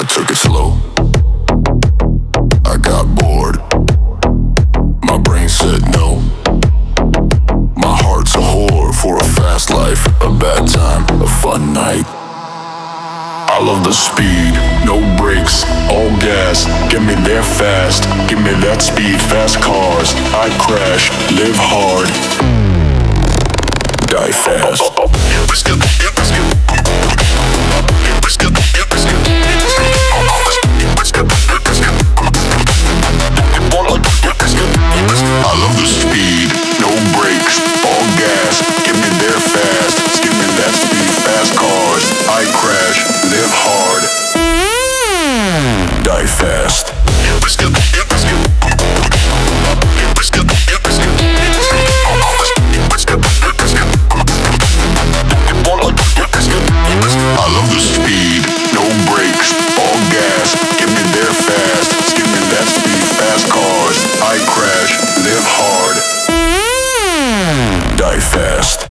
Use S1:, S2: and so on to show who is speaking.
S1: took it slow. I got bored. My brain said no. My heart's a whore for a fast life, a bad time, a fun night. I love the speed, no brakes, all gas. Get me there fast, give me that speed, fast cars. I crash, live hard, die fast. I love the speed, no brakes, all gas. Get me there fast, give me that speed, fast cars. I crash, live hard, die fast. I love the speed, no brakes, all gas. Get me there fast, give me that speed, fast cars. I crash, live hard, die fast.